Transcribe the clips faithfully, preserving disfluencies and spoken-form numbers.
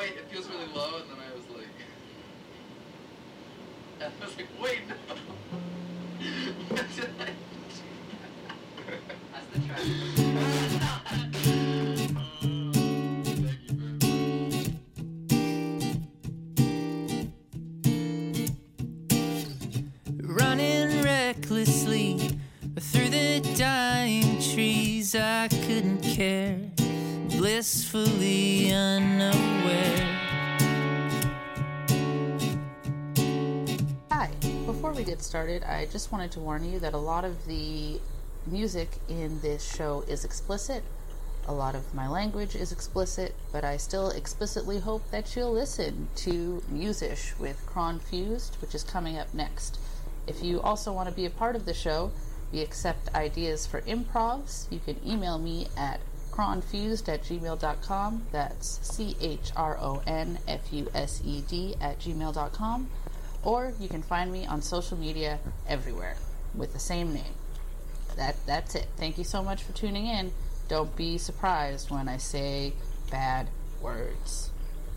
it feels really low, and then I was like, and I was like, wait, no. What did I do? That's the track. Running recklessly through the dying trees, I couldn't care, blissfully unaware. Hi, before we get started, I just wanted to warn you that a lot of the music in this show is explicit. A lot of my language is explicit, but I still explicitly hope that you'll listen to Musish with Kron Fused, which is coming up next. If you also want to be a part of the show, we accept ideas for improvs. You can email me at cronfused at gmail dot com. That's C H R O N F U S E D at gmail dot com. Or you can find me on social media everywhere with the same name. That That's it. Thank you so much for tuning in. Don't be surprised when I say bad words.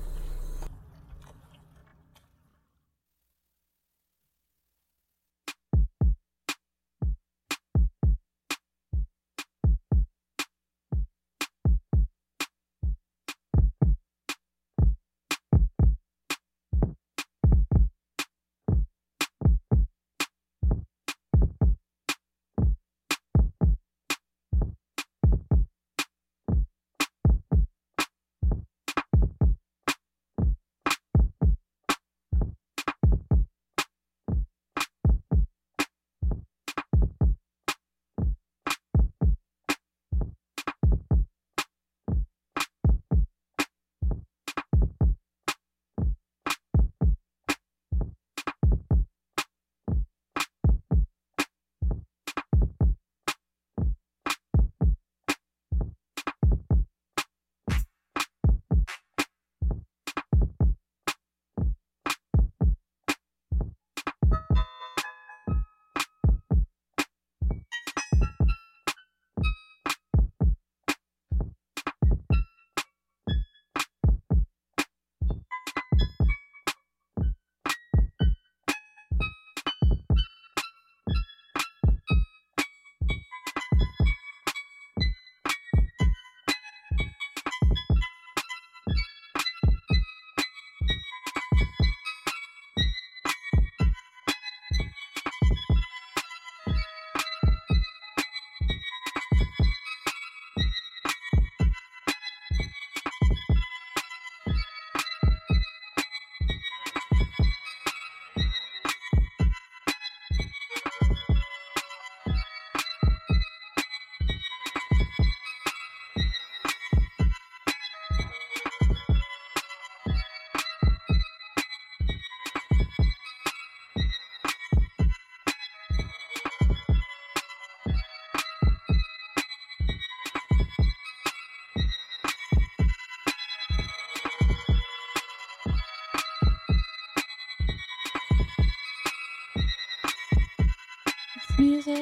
Music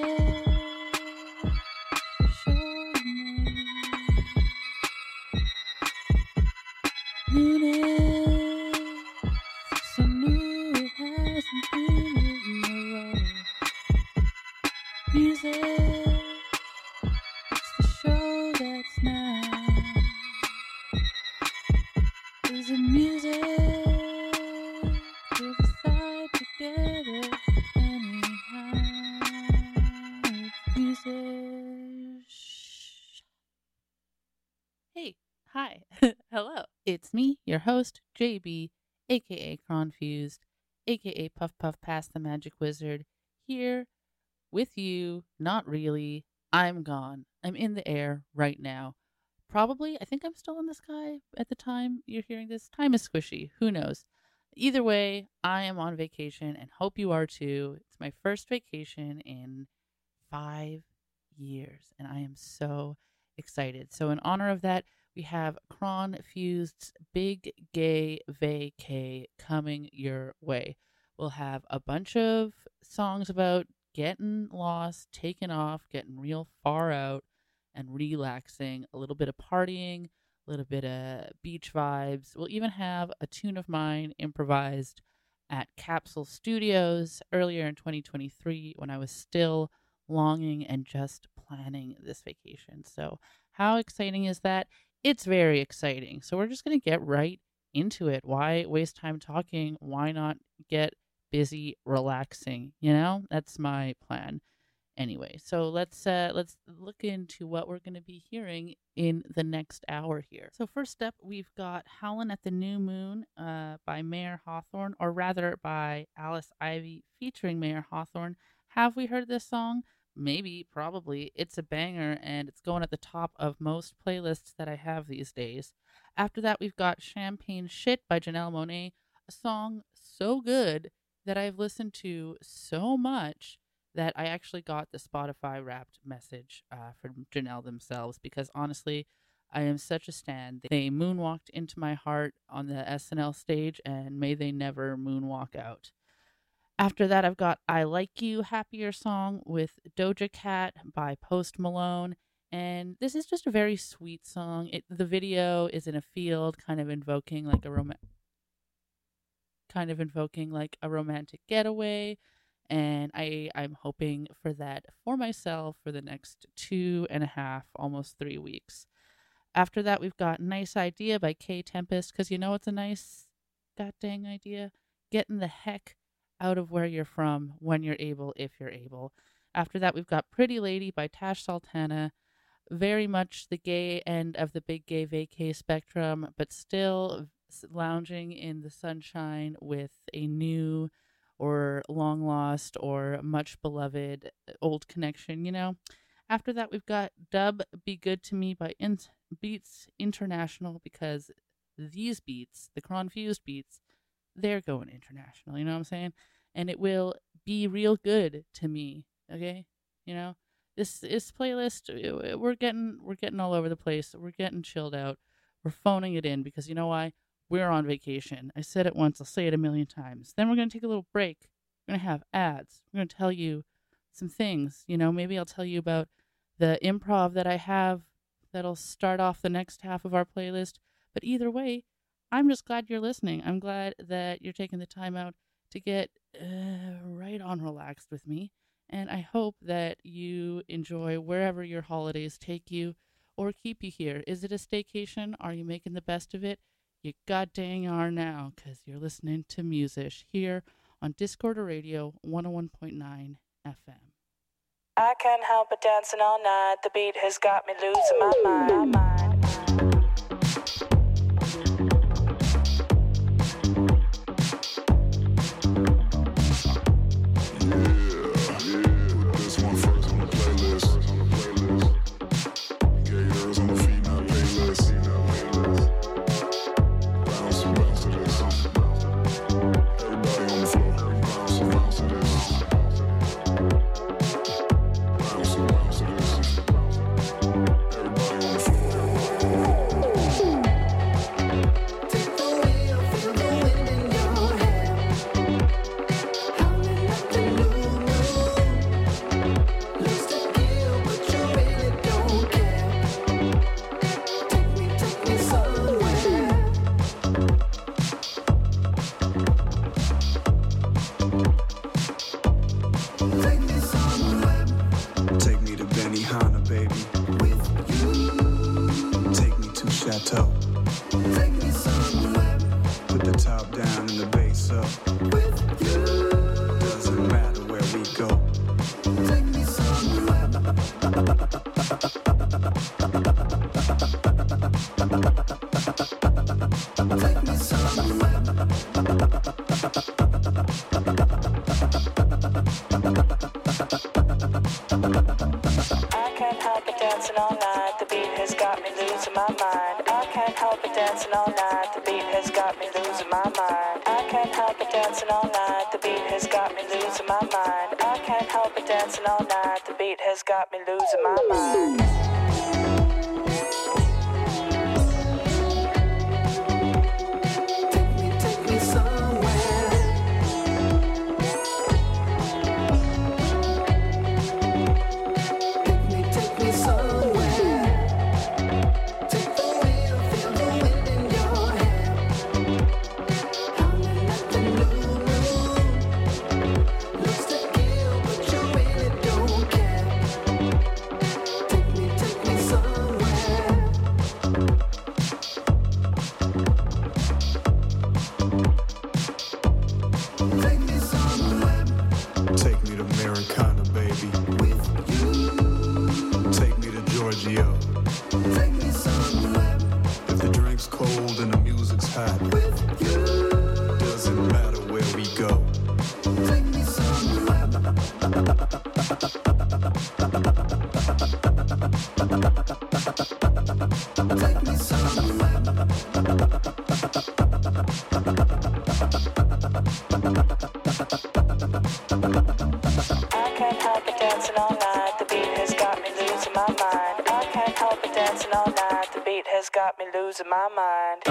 for sure. Moon is so new, it hasn't been in a row. Music, it's the show that's now. Is it music? We'll decide together anyhow. Music. Hey, hi, hello. It's me, your host, J B, aka Cronfused, aka Puff Puff Past the Magic Wizard, here with you. Not really. I'm gone. I'm in the air right now. Probably, I think I'm still in the sky at the time you're hearing this. Time is squishy. Who knows? Either way, I am on vacation and hope you are too. It's my first vacation in five years, and I am so excited. So, in honor of that, we have Kron Fused's Big Gay Vacay coming your way. We'll have a bunch of songs about getting lost, taking off, getting real far out, and relaxing, a little bit of partying, a little bit of beach vibes. We'll even have a tune of mine improvised at Capsule Studios earlier in twenty twenty-three when I was still longing and just planning this vacation. So how exciting is that? It's very exciting. So we're just going to get right into it. Why waste time talking? Why not get busy relaxing? You know, that's my plan. Anyway, so let's uh, let's look into what we're going to be hearing in the next hour here. So first up, we've got Howlin' at the New Moon uh, by Mayer Hawthorne, or rather by Alice Ivy featuring Mayer Hawthorne. Have we heard this song? Maybe, probably. It's a banger, and it's going at the top of most playlists that I have these days. After that, we've got Champagne Shit by Janelle Monáe, a song so good that I've listened to so much that I actually got the Spotify Wrapped message uh, from Janelle themselves, because honestly, I am such a stan. They moonwalked into my heart on the S N L stage, and may they never moonwalk out. After that, I've got I Like You, Happier Song with Doja Cat by Post Malone, and this is just a very sweet song. It, the video is in a field, kind of invoking like a rom- kind of invoking like a romantic getaway. And I, I'm hoping for that for myself for the next two and a half, almost three weeks. After that, we've got Nice Idea by K Tempest, because you know it's a nice god dang idea? Getting the heck out of where you're from when you're able, if you're able. After that, we've got Pretty Lady by Tash Sultana, very much the gay end of the big gay vacay spectrum, but still lounging in the sunshine with a new or long lost or much beloved old connection, you know. After that, we've got Dub Be Good to Me by In- Beats International, because these beats, the Confused beats, they're going international, you know what I'm saying? And it will be real good to me, okay? You know, this this playlist, we're getting we're getting all over the place. We're getting chilled out. We're phoning it in because you know why? We're on vacation. I said it once, I'll say it a million times. Then we're going to take a little break. We're going to have ads. We're going to tell you some things. You know, maybe I'll tell you about the improv that I have that'll start off the next half of our playlist. But either way, I'm just glad you're listening. I'm glad that you're taking the time out to get uh, right on relaxed with me. And I hope that you enjoy wherever your holidays take you or keep you here. Is it a staycation? Are you making the best of it? You god dang are now, because you're listening to Musish here on Discorder Radio one oh one point nine F M. I can't help but dancing all night. The beat has got me losing my mind. Got me losing my mind. Take me, take me somewhere. Take me, take me somewhere. Take the wheel, feel cold and the music's hot. With you, doesn't matter where we go. Take me somewhere. Take me somewhere. I can't help but dancing all night. The beat has got me losing my mind. I can't help but dancing all night. The beat has got me losing my mind.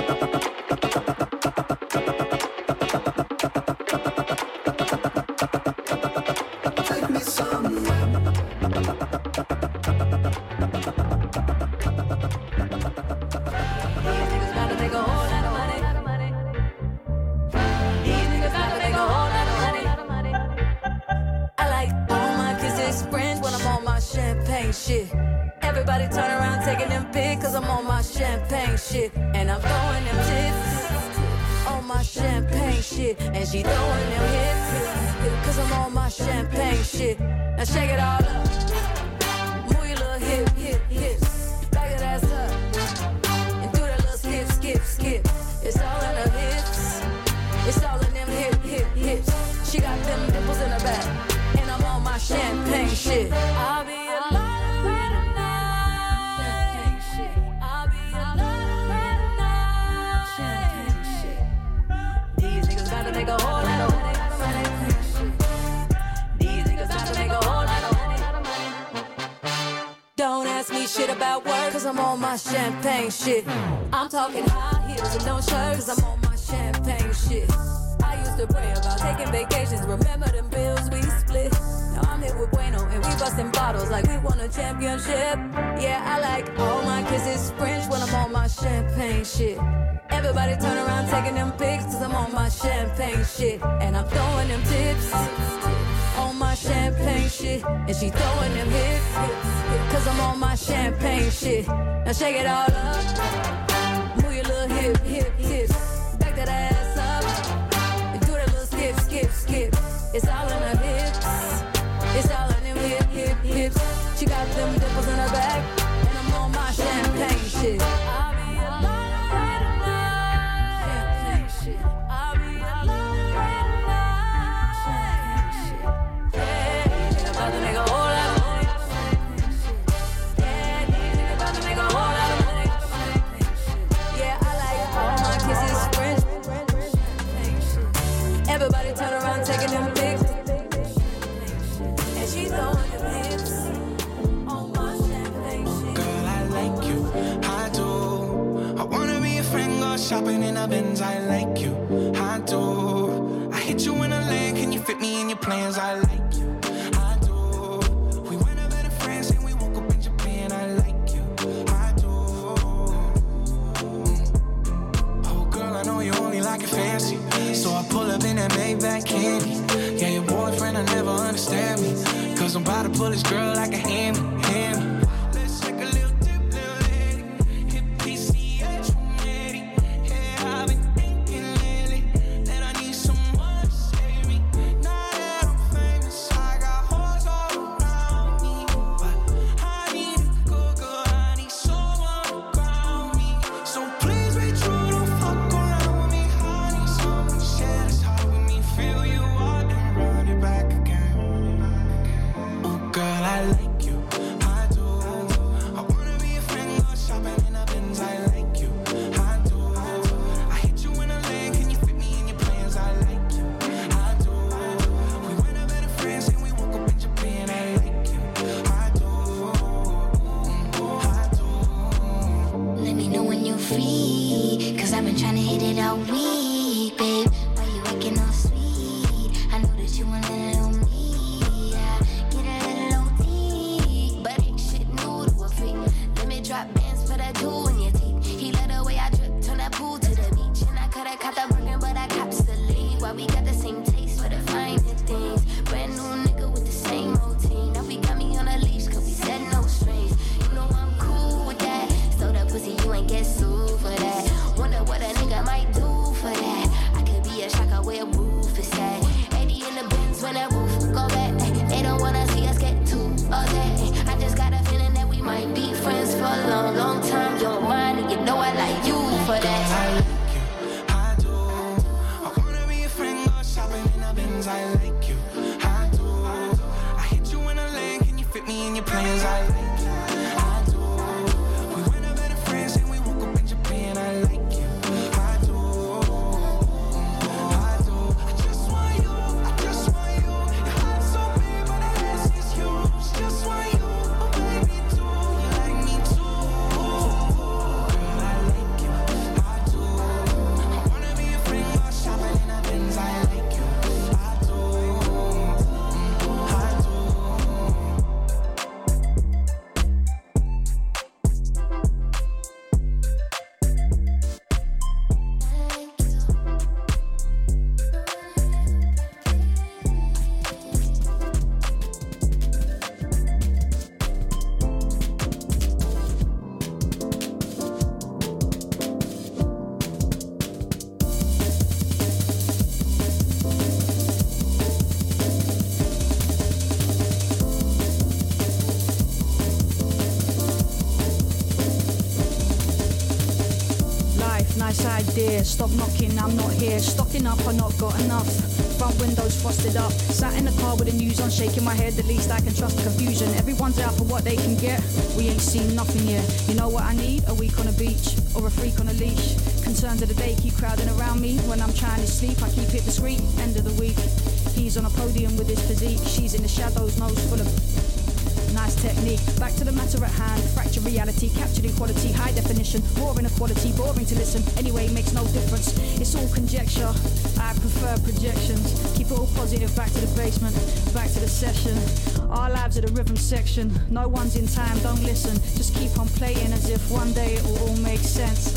Take me somewhere. These niggas gotta make a whole lot of money. These niggas gotta make a whole lot of money. I like all my kisses French when I'm on my champagne shit. Everybody turn around taking them pics cause I'm on my champagne shit. And I'm throwing them tips on my champagne shit. And she throwing them hips cause I'm on my champagne shit. Now shake it all up. Move your little hip, hip, hips. Back that ass up. And do that little skip, skip, skip. It's all in her hips. It's all in them hip, hip, hips. She got them dimples in her back. And I'm on my champagne shit. I'll be alone. Make a whole lot of money. These niggas about to make a whole lot of money. Don't ask me shit about work, cause I'm on my champagne shit. I'm talking high heels and no shirt, cause I'm on my champagne shit. I used to pray about taking vacations, remember them bills we split. Now I'm here with Bueno and we busting bottles like we won a championship. Yeah, I like all my kisses French when I'm on my champagne shit. Everybody turn around taking them pics cause I'm on my champagne shit. And I'm throwing them tips on my champagne shit. And she throwing them hips cause I'm on my champagne shit. Now shake it all up. Move your little hip, hip, hips. Back that ass up. And do that little skip, skip, skip. It's all in her hips. It's all in them hip, hip, hips. She got them dimples in her back. And I'm on my champagne shit. I'll be alone. I'll be alone yeah, about to make a whole lot of money. Yeah, these about to make a whole lot of money. Yeah, I like all my kisses French. Everybody turn around taking them pics. And she's throwing them hips on my champagne shit. Girl, I like you, I do. I wanna be a friend, go shopping in a Benz. I like you, I do. I hit you in a lane, can you fit me in your plans? I like you, I do. We went over to France and we woke up in Japan. I like you, I do. Oh girl, I know you only like it fancy, so I pull up in that Maybach candy. Yeah, your boyfriend, I never understand me, cause I'm about to pull this girl like a hammy, hammy. Let's take a little dip, little lady. Hit P C H one eighty. Yeah, I've been thinking lately that I need someone to save me. Now that I'm famous, I got hoes all around me, but I need a good girl, I need someone to ground me. So please be true, don't fuck around with me. I need someone to share this heart with me. Feel you out and run it back again. Oh girl, I like you, I do. I wanna be a friend, go shopping in a Benz. I like you, I do. I hit you in a lane, can you fit me in your plans? I like you, I do. We went over to France and we woke up in Japan. I like you, I do, I do. Let me know when you're free, cause I've been trying to hit it all week, babe. Why you acting all sweet? I know that you want a little me. I get a little O T, but ain't shit new to a freak. Let me drop bands for that jewel in your teeth. He let the way I drip, turn that pool to the beach. And I coulda caught the Birkin, but I cops the lead. Why we got the same taste for the finer things. Brand new nigga with the same routine. Now we got me on a leash, cause we said no strings. You know I'm cool with that. So that pussy, you ain't get sued for that. Wonder what a nigga might do for that. nice idea. Stop knocking, I'm not here. Stocking up, I not got enough. Front windows frosted up. Sat in the car with the news on, shaking my head. The least I can trust the confusion. Everyone's out for what they can get. We ain't seen nothing yet. You know what I need? A week on a beach or a freak on a leash. Concerns of the day keep crowding around me. When I'm trying to sleep, I keep it discreet. End of the week, he's on a podium with his physique. She's in the shadows, nose full of nice technique. Back to the matter at hand. Fractured reality, captured in quality, high definition. Raw inequality, boring to listen. Anyway, makes no difference. It's all conjecture. I prefer projections. Keep it all positive. Back to the basement. Back to the session. Our lives are the rhythm section. No one's in time. Don't listen. Just keep on playing as if one day it will all make sense.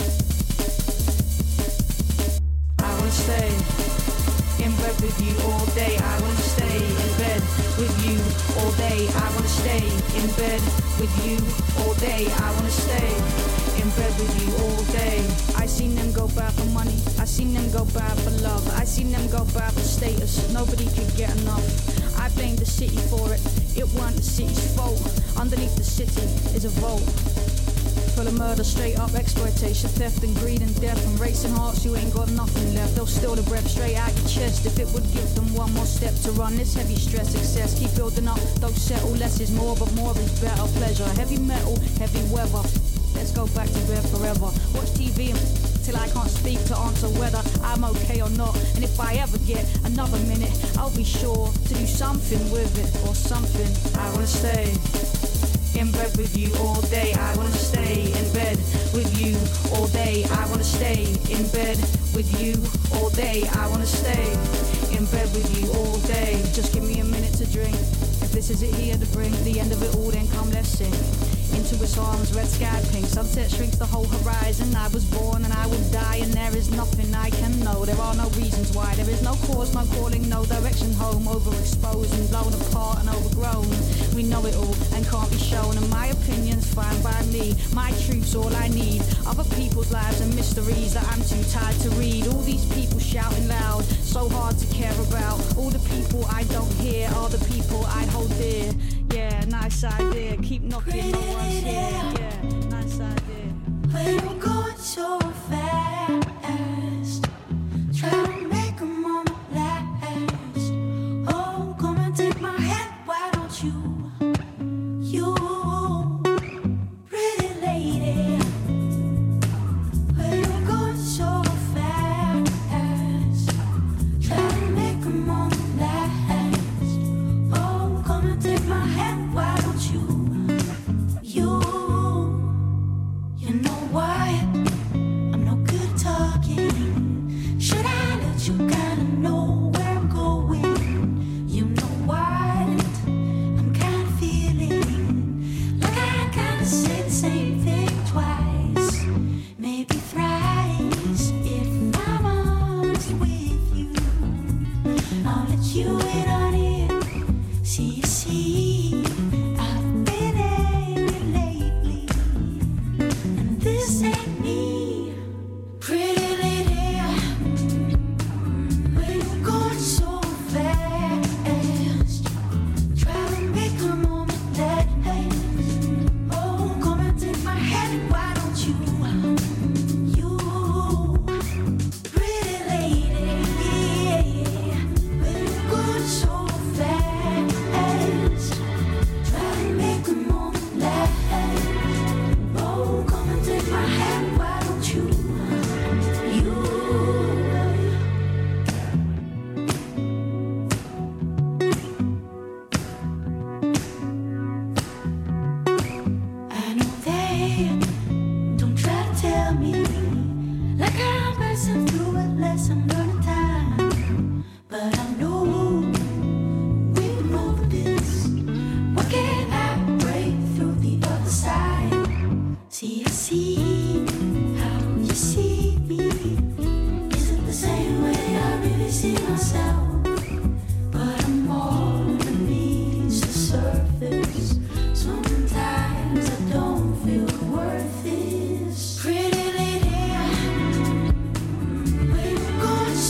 I wanna stay in bed with you all day. I wanna stay in bed with you all day. I wanna stay in bed with you all day. I wanna stay in bed with you all day. I seen them go bad for money. I seen them go bad for love. I seen them go bad for status. Nobody could get enough. I blamed the city for it. It weren't the city's fault. Underneath the city is a vault full of murder, straight up exploitation, theft and greed and death and racing hearts. You ain't got nothing left. They'll steal the breath straight out your chest if it would give them one more step to run this heavy stress excess. Keep building up, don't settle. Less is more, but more is better. Pleasure, heavy metal, heavy weather. Let's go back to bed forever. Watch T V and till I can't speak to answer whether I'm okay or not. And if I ever get another minute, I'll be sure to do something with it or something. I wanna stay in bed with you all day. I wanna stay in bed with you all day. I wanna stay in bed with you all day. I wanna stay in bed with you all day. Just give me a minute to drink. If this is it here to bring the end of it all, then come let's sing. Into its arms, red sky pink. Sunset shrinks the whole horizon. I was born and I will die, and there is nothing I can know. There are no reasons why. There is no cause, no calling, no direction home. Overexposed and blown apart and overgrown. We know it all and can't be shown. And my opinion's fine by me. My truth's all I need. Other people's lives and mysteries that I'm too tired to read. All these people shouting loud, so hard to care about. All the people I don't hear are the people I hold dear. Yeah, nice idea. Keep knocking, no one's here. Yeah, nice idea. When I'm going so fast, try to make a moment last. Oh, come and take my hand, why don't you? You, pretty lady. When I'm going so fast, try to make a moment last. Oh, come and take my hand, why don't you? You, you know why I'm no good talking. Should I let you kinda know where I'm going? You know what I'm kinda feeling, like I kinda say the same thing twice, maybe thrice. If I'm honest with you, I'll let you in on it. See, you see, I've been angry lately, and this ain't me. Pretty lady, when you're going so fast, try to make a moment last. Oh, come and take my hand, why don't you? You, pretty lady, when you're going so fast, try to make a moment last. Oh, come and take my hand, why don't you? You, I know they don't try to tell me, like I'm passing through a lesson learning time, but I know we can over this. What can I break through the other side? See, I see how you see me. Is it the same way I really see myself? But I'm more than meets the surface. Sometimes I don't feel worth this. Pretty lady, when you're going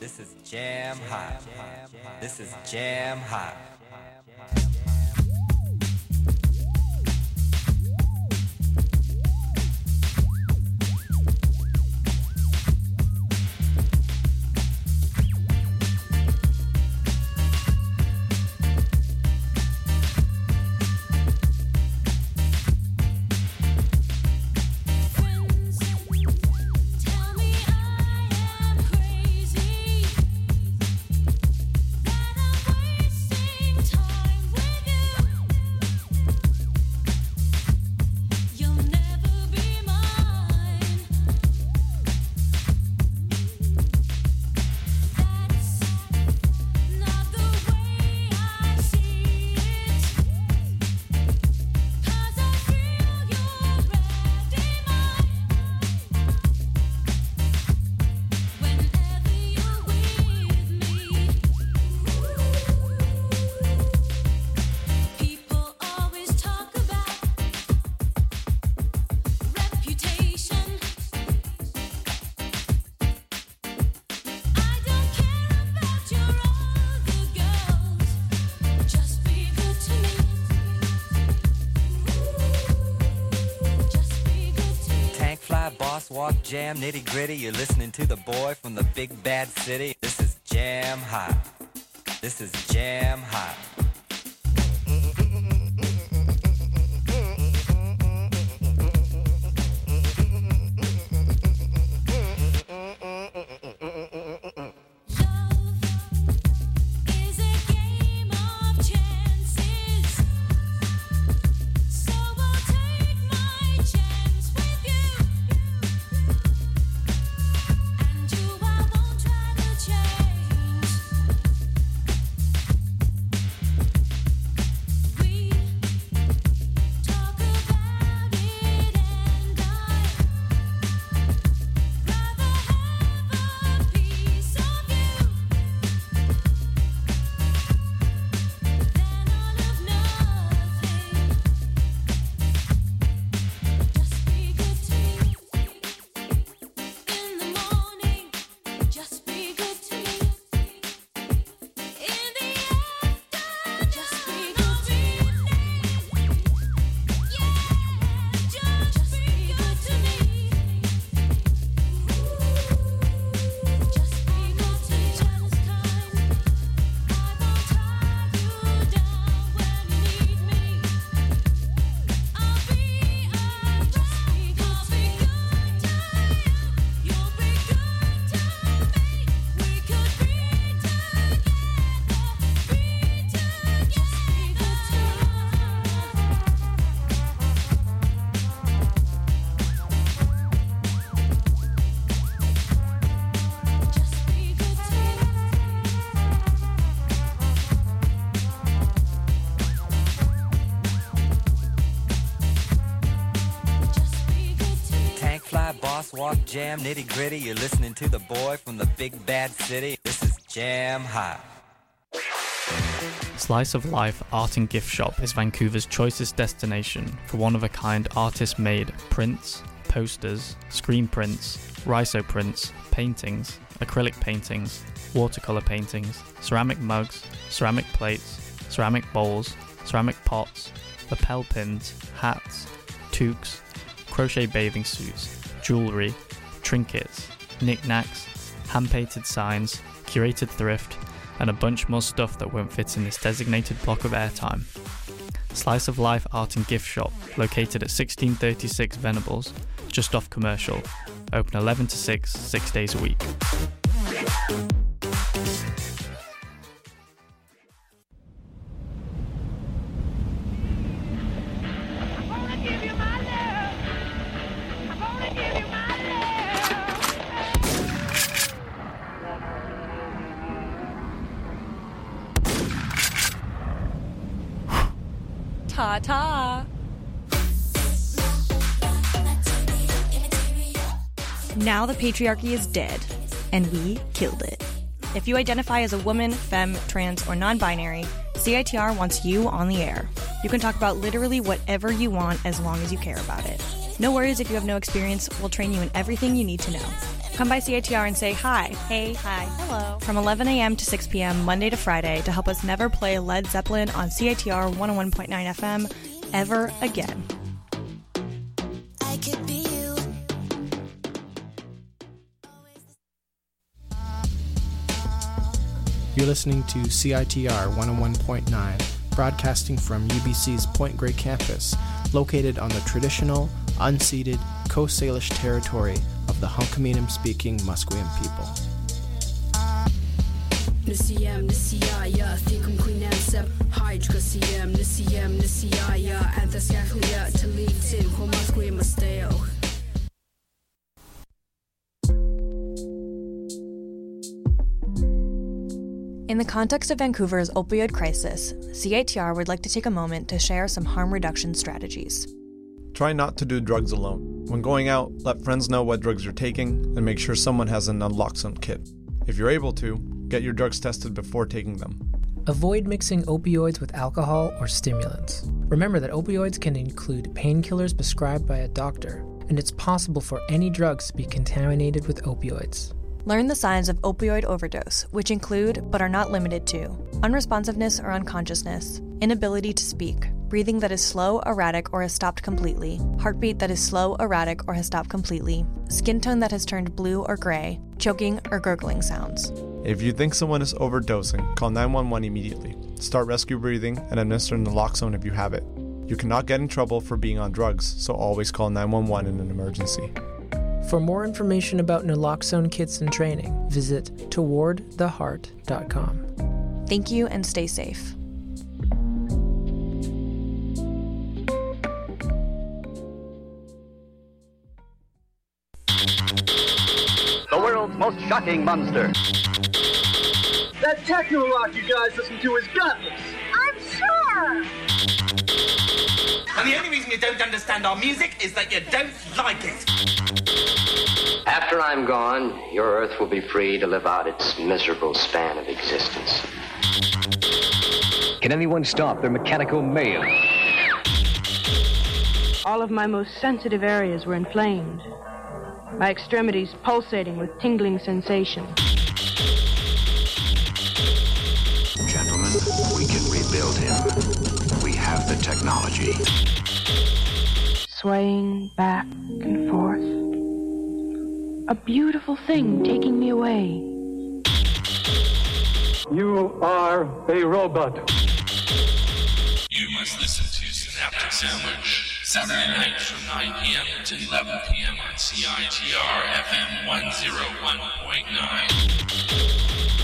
This is jam hot. This is jam hot. Walk jam nitty gritty. You're listening to the boy from the big bad city. This is jam hot. This is jam hot. Walk jam nitty gritty. You're listening to the boy from the big bad city. This is jam hot. Slice of Life Art and Gift Shop is Vancouver's choicest destination for one-of-a-kind artist-made prints, posters, screen prints, rhizo prints, paintings, acrylic paintings, watercolor paintings, ceramic mugs, ceramic plates, ceramic bowls, ceramic pots, lapel pins, hats, toques, crochet bathing suits, jewellery, trinkets, knickknacks, hand-painted signs, curated thrift, and a bunch more stuff that won't fit in this designated block of airtime. Slice of Life Art and Gift Shop, located at sixteen thirty-six Venables, just off Commercial, open eleven to six, six days a week. Ta-ta. Now the patriarchy is dead, and we killed it. If you identify as a woman, femme, trans, or non-binary, C I T R wants you on the air. You can talk about literally whatever you want as long as you care about it. No worries if you have no experience, we'll train you in everything you need to know. Come by C I T R and say hi. Hey, hi, hello. From eleven a.m. to six p.m. Monday to Friday to help us never play Led Zeppelin on C I T R one oh one point nine F M ever again. I could be you. You're listening to C I T R one oh one point nine, broadcasting from U B C's Point Grey campus, located on the traditional, unceded Coast Salish territory of the Hunkaminam-speaking Musqueam people. Nisiyam Nisiyaya Thikum Queenansep Hydra Siyam Nisiyam Nisiyaya Anthascahlia Talitin Homasqueam Masteo. In the context of Vancouver's opioid crisis, C I T R would like to take a moment to share some harm reduction strategies. Try not to do drugs alone. When going out, let friends know what drugs you're taking and make sure someone has an naloxone kit. If you're able to, get your drugs tested before taking them. Avoid mixing opioids with alcohol or stimulants. Remember that opioids can include painkillers prescribed by a doctor, and it's possible for any drugs to be contaminated with opioids. Learn the signs of opioid overdose, which include, but are not limited to, unresponsiveness or unconsciousness, inability to speak, breathing that is slow, erratic, or has stopped completely, heartbeat that is slow, erratic, or has stopped completely, skin tone that has turned blue or gray, choking or gurgling sounds. If you think someone is overdosing, call nine one one immediately. Start rescue breathing and administer naloxone if you have it. You cannot get in trouble for being on drugs, so always call nine one one in an emergency. For more information about naloxone kits and training, visit toward the heart dot com. Thank you and stay safe. The world's most shocking monster. That techno rock you guys listen to is gutless. I'm sure. And the only reason you don't understand our music is that you don't like it. After I'm gone, your Earth will be free to live out its miserable span of existence. Can anyone stop their mechanical mayhem? All of my most sensitive areas were inflamed, my extremities pulsating with tingling sensation. Gentlemen, we can rebuild him. We have the technology. Swaying back and forth. A beautiful thing taking me away. You are a robot. You must listen to Synaptic Sandwich, Saturday night from nine p.m. to eleven p.m. on C I T R F M one oh one point nine.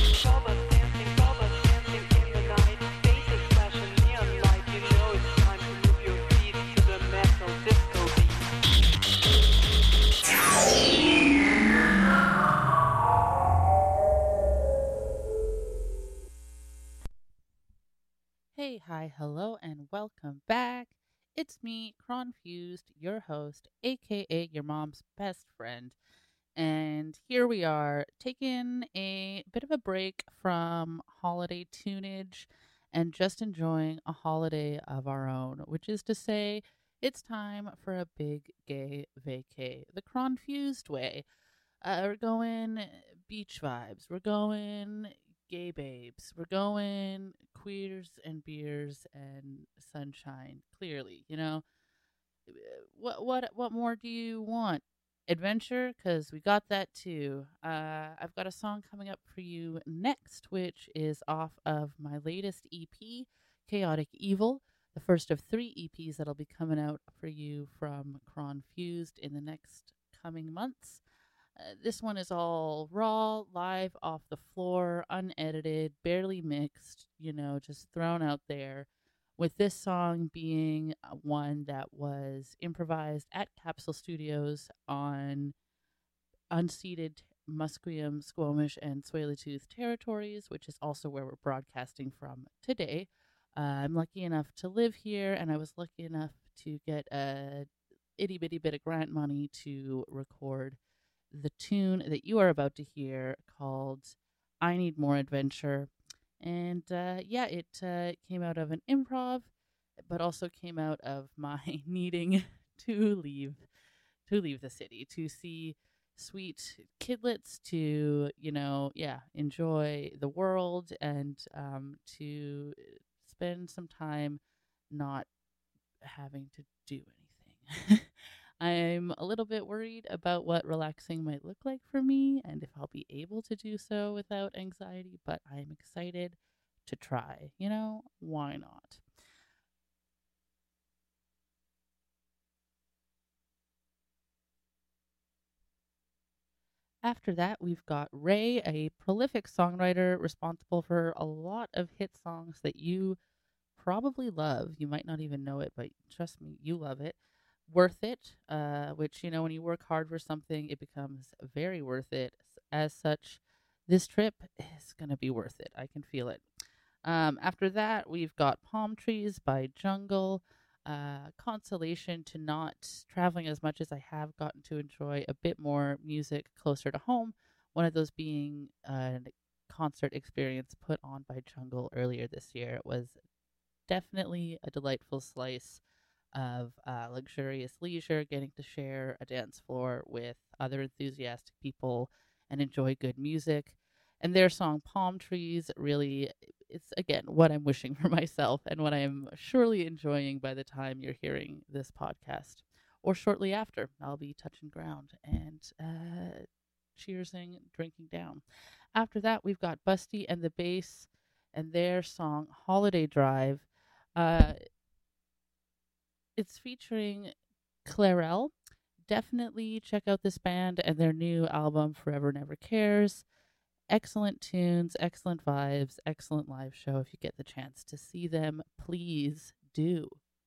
Hey, hi, hello, and welcome back. It's me, Cronfused, your host, aka your mom's best friend. And here we are, taking a bit of a break from holiday tunage and just enjoying a holiday of our own, which is to say, it's time for a big gay vacay, the Cronfused way. Uh, we're going beach vibes, we're going gay babes, we're going queers and beers and sunshine. Clearly, you know, what what what more do you want? Adventure, because we got that too. Uh, I've got a song coming up for you next, which is off of my latest E P, Chaotic Evil, the first of three E Ps that'll be coming out for you from Cronfused in the next coming months. Uh, this one is all raw, live, off the floor, unedited, barely mixed, you know, just thrown out there. With this song being one that was improvised at Capsule Studios on unceded Musqueam, Squamish, and Tsleil-Waututh territories, which is also where we're broadcasting from today. Uh, I'm lucky enough to live here, and I was lucky enough to get a itty-bitty bit of grant money to record the tune that you are about to hear, called I Need More Adventure. And uh, yeah, it uh, came out of an improv, but also came out of my needing to leave, to leave the city, to see sweet kidlets to, you know, yeah, enjoy the world and um, to spend some time not having to do anything. I'm a little bit worried about what relaxing might look like for me and if I'll be able to do so without anxiety, but I'm excited to try. You know, why not? After that, we've got Ray, a prolific songwriter responsible for a lot of hit songs that you probably love. You might not even know it, but trust me, you love it. Worth It, uh, which, you know, when you work hard for something, it becomes very worth it. As such, this trip is going to be worth it. I can feel it. Um, after that, we've got Palm Trees by Jungle. Uh, consolation to not traveling as much as I have gotten to enjoy a bit more music closer to home. One of those being a concert experience put on by Jungle earlier this year. It was definitely a delightful slice of uh, luxurious leisure, getting to share a dance floor with other enthusiastic people and enjoy good music. And their song Palm Trees really, it's again what I'm wishing for myself and what I am surely enjoying by the time you're hearing this podcast. Or shortly after, I'll be touching ground and uh, cheersing, drinking down. After that, we've got Busty and the Bass and their song Holiday Drive. Uh, it's featuring Clarel. Definitely check out this band and their new album Forever Never Cares. Excellent tunes, excellent vibes, excellent live show. If you get the chance to see them, please do.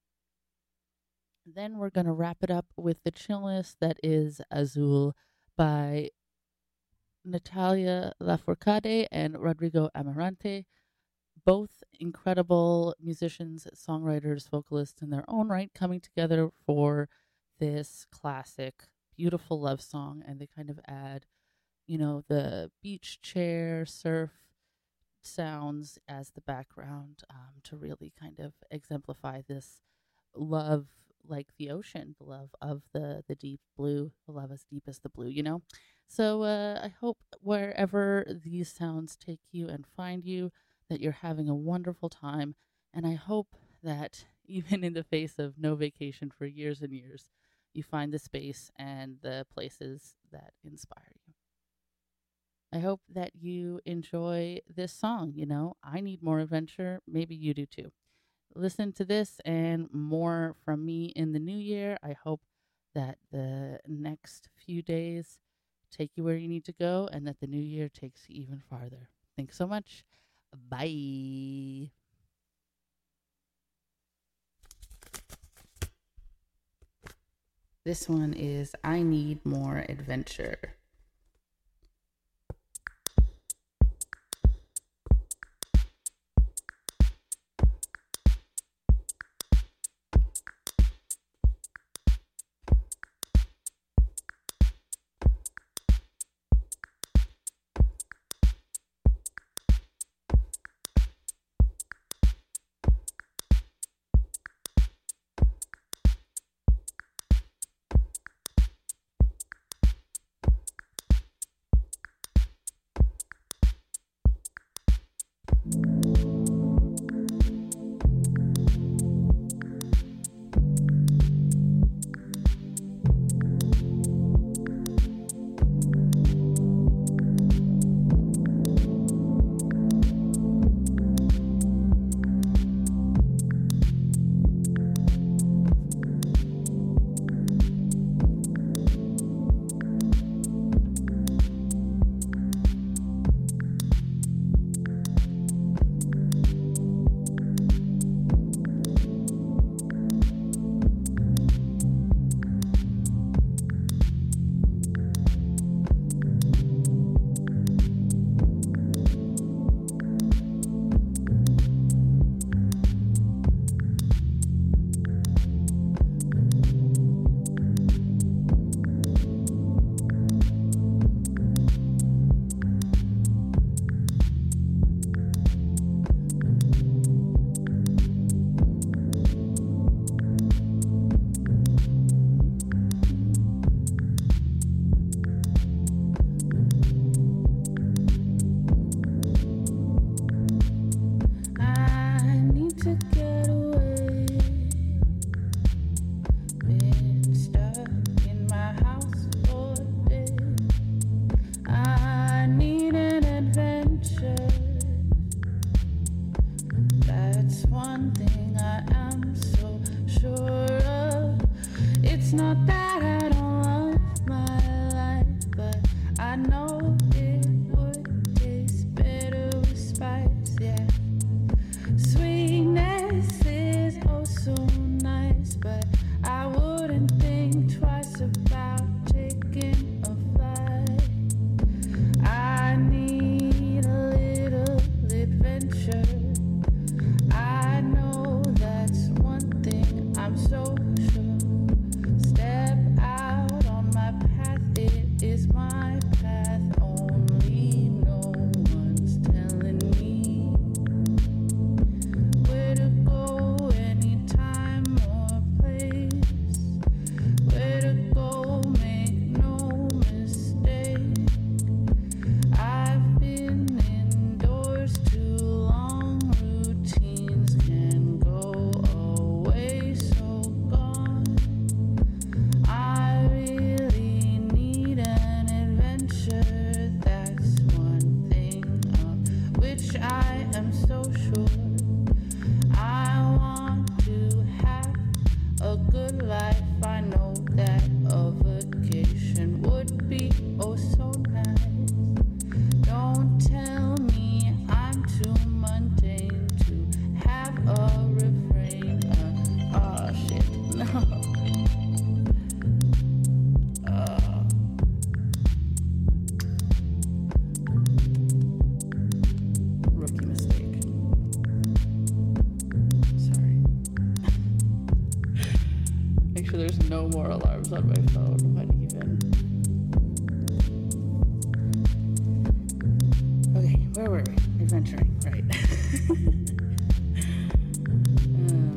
Then we're going to wrap it up with the chillness that is Azul by Natalia Lafourcade and Rodrigo Amarante. Both incredible musicians, songwriters, vocalists in their own right, coming together for this classic, beautiful love song. And they kind of add, you know, the beach chair surf sounds as the background um, to really kind of exemplify this love like the ocean, the love of the, the deep blue, the love as deep as the blue, you know? So uh, I hope wherever these sounds take you and find you, that you're having a wonderful time. And I hope that even in the face of no vacation for years and years, you find the space and the places that inspire you. I hope that you enjoy this song. You know, I need more adventure. Maybe you do too. Listen to this and more from me in the new year. I hope that the next few days take you where you need to go and that the new year takes you even farther. Thanks so much. Bye. This one is I Need More Adventure. I know it would taste better with spice, yeah. Sweetness is oh so nice, but I wouldn't think twice about taking a flight. I need a little adventure. I know that's one thing I'm so sure. Step out on my path, it is my path only. No one's telling me where to go, anytime or place. Where to go, make no mistake. I've been indoors too long, routines can go away so gone. I really need an adventure, that's one thing of which I am so sure. I want to have a good life, I know that a vacation would be oh so nice. Don't tell me I'm too mundane to have a refrain of, oh shit, no. Uh, rookie mistake. Sorry. Make sure there's no more alarms on my phone. What even? Okay, where were we? Adventuring, right. Um,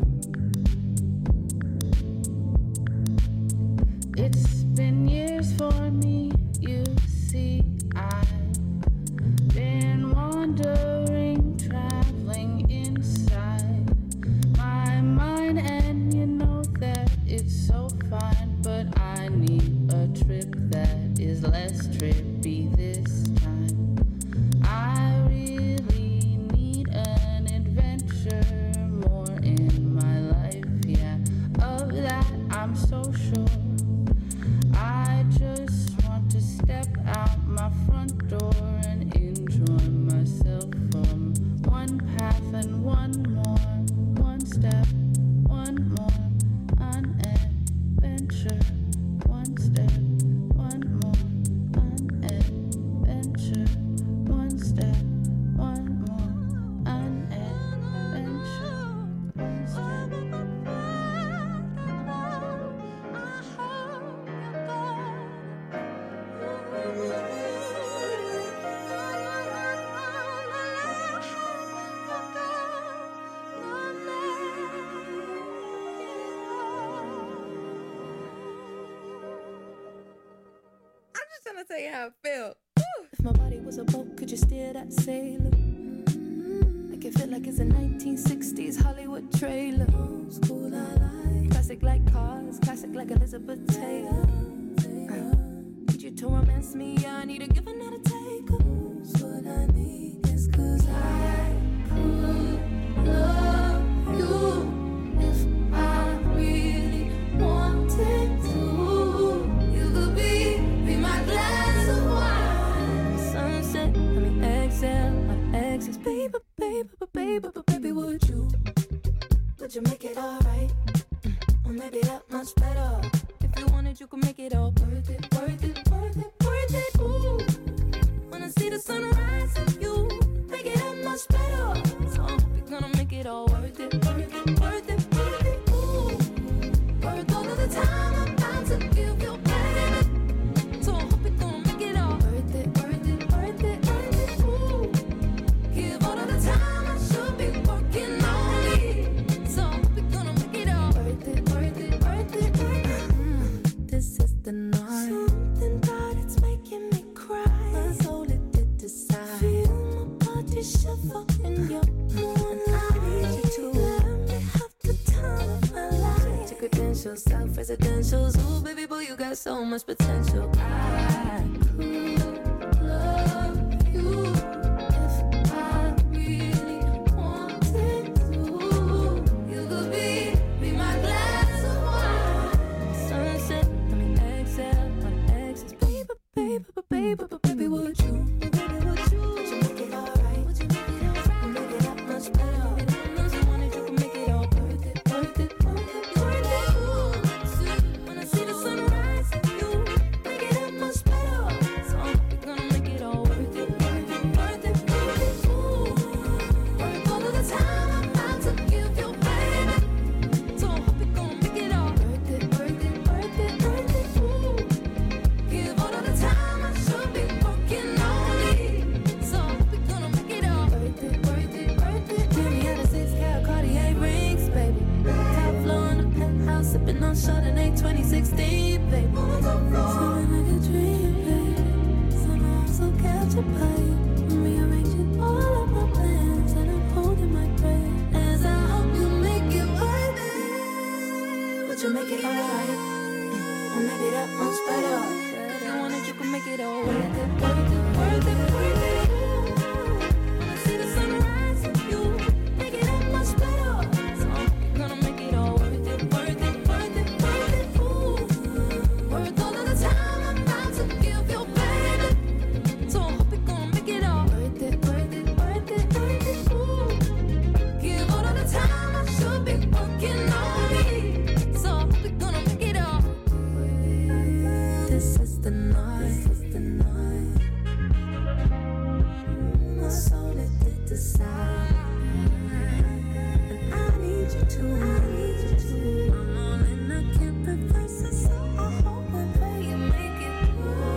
it's been years for me, you see. I've been wandering, traveling inside my mind, and you know that it's so fine, but I need a trip that is less trippy this time. I really need an adventure more in my life, yeah. Of that I'm so sure. I just want to step out my front door and enjoy myself from one path and one more, one step, one more, an adventure, one step, one more, an adventure, one step, one more, an adventure, one step. I'm just trying to tell you how I feel. If my body was a boat, could you steer that sailor? Make it feel like it's a nineteen sixties Hollywood trailer. Old school I like. Classic like cars, classic like Elizabeth Taylor. Need you to romance me, I need a give and not a take. What I need is cause I could love you if I really wanted to. You could be, be my glass of wine. Sunset, let me exhale my exes. Baby, baby, baby, baby, would you? Would you make it alright? Or maybe that much better. If you wanted, you could make it all worth it, worth it, worth it, worth it. Ooh, wanna see the sunrise with you, make it that much better. So I hope you're gonna make it all worth it, worth it, worth it, worth it. Ooh, worth all of the time I'm about to give you, baby. So I hope you're gonna make it all worth it, worth it, worth it, worth it. Ooh, give all of the time I should be working on me. So I hope you're gonna make it all worth it, worth it, worth it, worth it. Mm, this is the night. Something about it's making me cry. My soul it did decide. Feel my body shiver in your moon. I need you to let me have the time of my life. Your credentials, self-residentials. Ooh, baby boy, you got so much potential. I could love you if I really wanted to. You could be, be my glass of wine. Sunset, let me exhale my exes. Baby, baby, baby, baby. baby, would you? Baby, would you? Would you make it alright? Would you make it alright? We'll make it that much better. If you wanted, you can make it all worth it, worth it, worth it, worth it. Ooh, when I see the sunrise, you make it that much better. So I hope you're gonna make it all worth it, worth it, worth it, worth it. Ooh, worth all of the time I'm about to give you, baby. So I hope you're gonna make it all worth it, worth it, worth it, worth it. Ooh, give all of the time I should be working on it. So I hope you're gonna make it all worth it, worth it, worth it. Give me out of six cal Cartier rings, baby. Top floor in the penthouse, sipping on Chardonnay twenty sixteen, baby. Something like a dream, baby. Somehow I'm so captured by you. I'm rearranging all of my plans, and I'm holding my breath as I hope you make it worth it. Would you make it alright? Or maybe that much better. If you wanted, you can make it all worth it, worth it, worth it, worth it. When I see the sunrise, you make it that much better. So I'm gonna make it all worth it, worth it, worth it, worth it. Ooh, worth all of the time I'm about to give you, baby. So I hope you're gonna make it all worth it, worth it, worth it, worth it. Ooh, give all of the time I should be working on it. So I hope you're gonna make it all. This is the night. This is the night. My soul did decide, and I need you to. I need you to. I'm all in, I can't reverse it, so I hope and pray you make it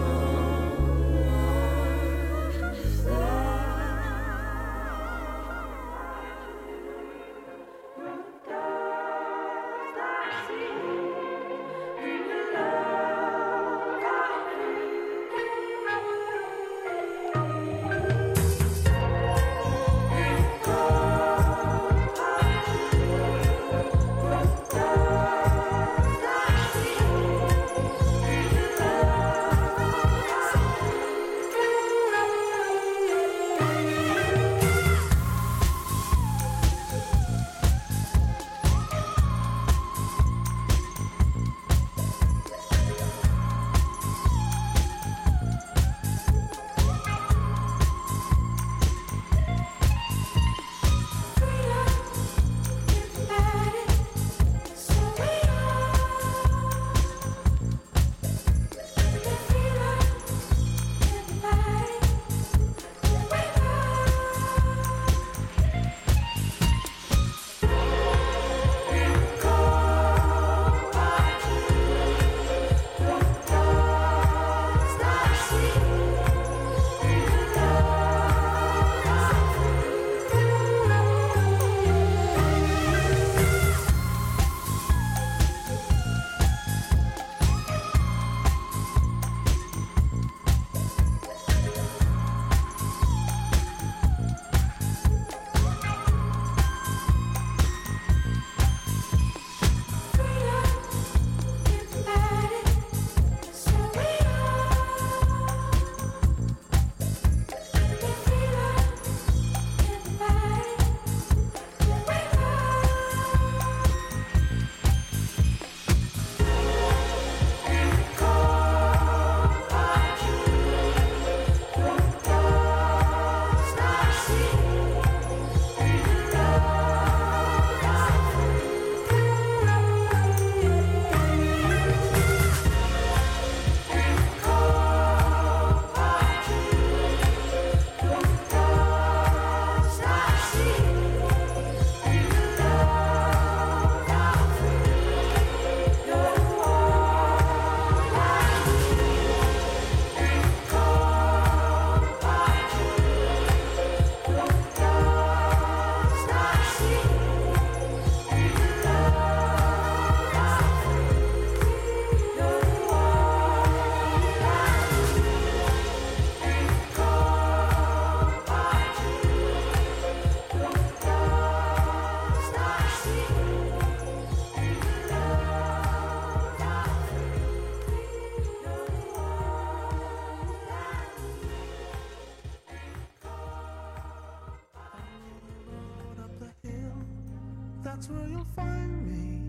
that's where you'll find me.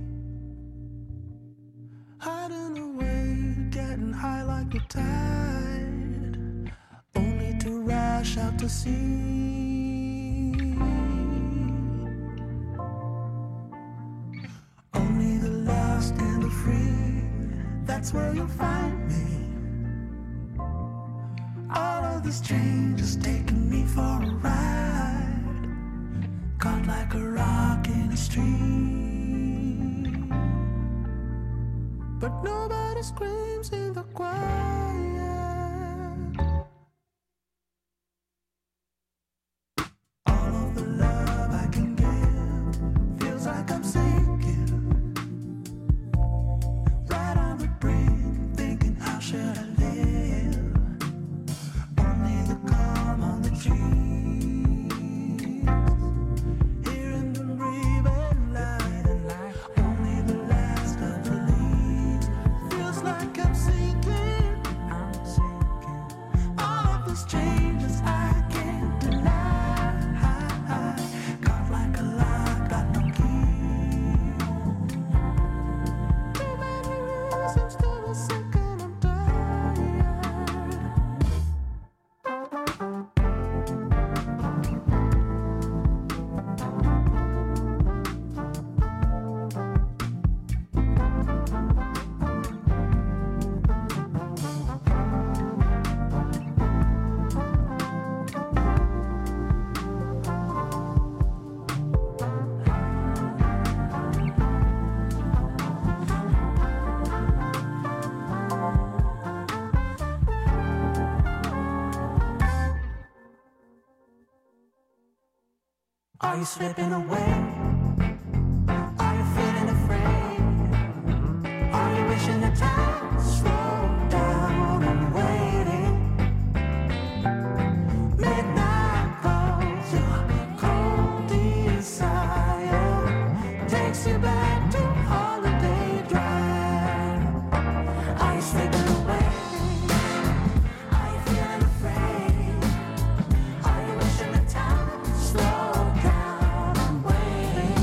Hiding away, getting high like a tide. wash out to sea. Only the lost and the free, that's where you'll find me. All of this change is taking me for a ride, caught like a rock in a stream. But nobody screams in the quiet. All of the love I can give feels like I'm sinking, right on the brink, thinking how should I live? Only the calm on the trees, hearing them breathe and light, only the last of the leaves. Feels like I'm sinking, I'm sinking. All of this changes I can't deny. Caught like a lock, got no key. Too many reasons to be sick and I'm tired. Are you slipping away? Are you feeling afraid? Are you wishing the time slowed down and waiting? Midnight calls, your cold desire takes you back to Holiday Drive. Are you slipping away? Are you feeling afraid? Are you wishing the time slowed down and waiting?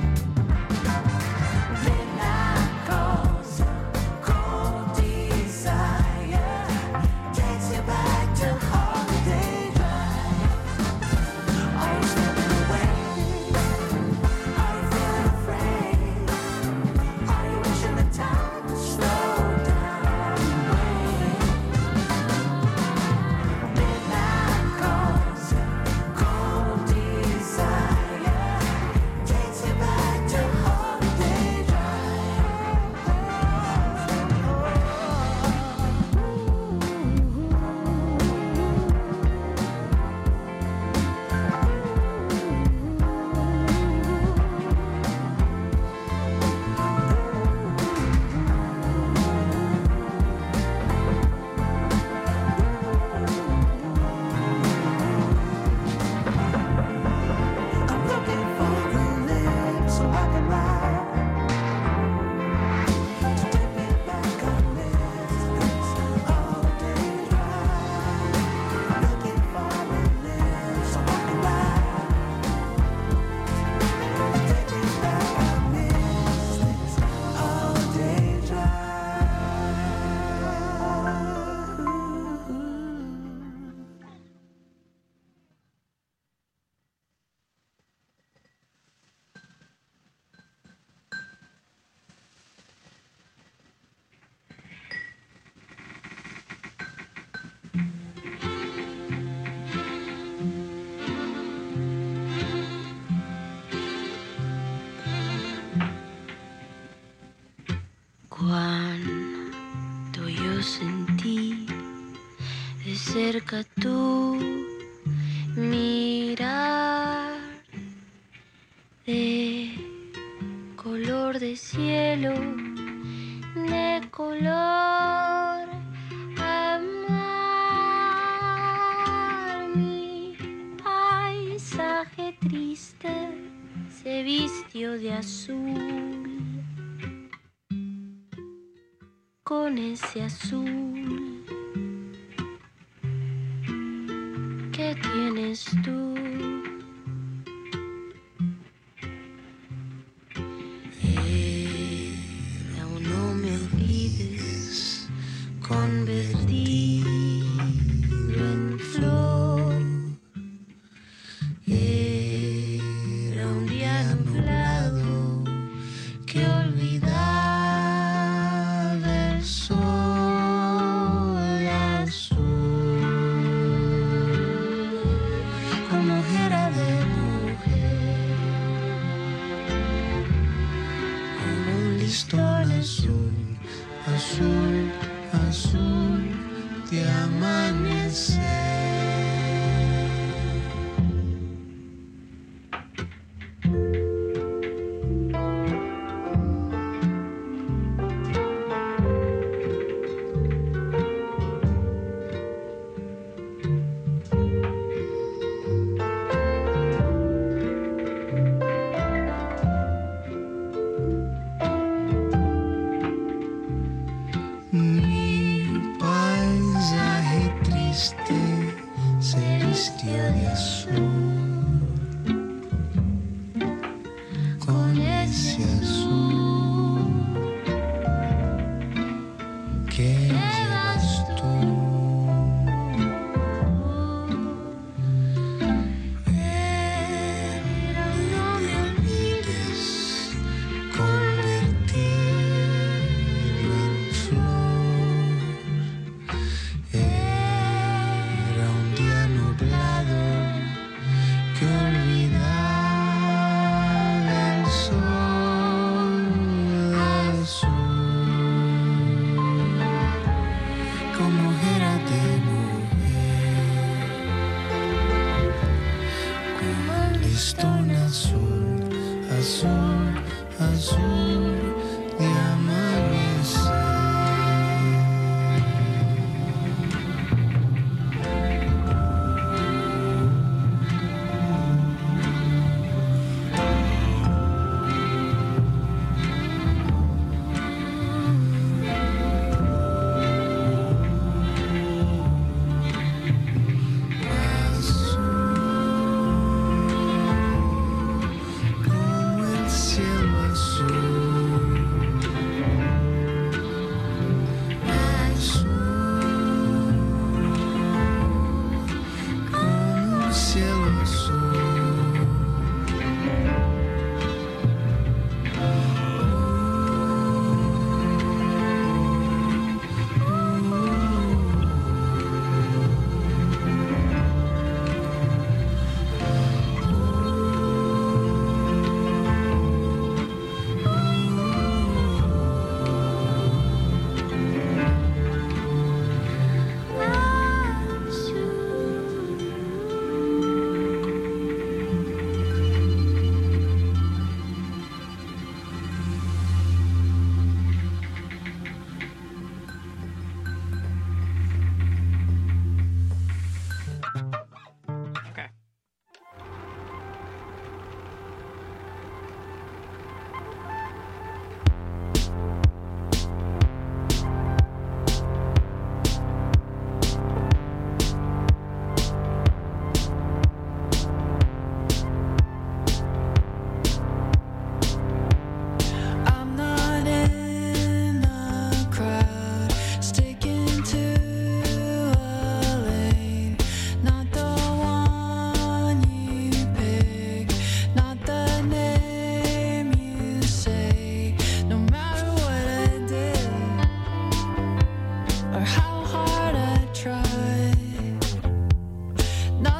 Midnight calls, cold desire takes you back to Holiday Drive. Are you slipping away? Are you feeling afraid? Are you wishing the time slowed down and waiting? Midnight calls, cold desire takes you back to Holiday I'm looking for your lips so I can ride to take me back on this this holiday drive. Looking for your lips so I can ride to take me back on this this holiday drive. Cuando yo sentí de cerca tu mirar de color de cielo, de color amar, mi paisaje triste se vistió de azul. Con ese azul que tienes tú, eh, aún no me olvides, convertido en flor. se vistió de azul, con ese azul que llevas tú. Pero no me olvides convertirlo en flor. Era un día nublado que olvidaba el sol azul, como era de mujer, con un listón azul, azul, azul de amar.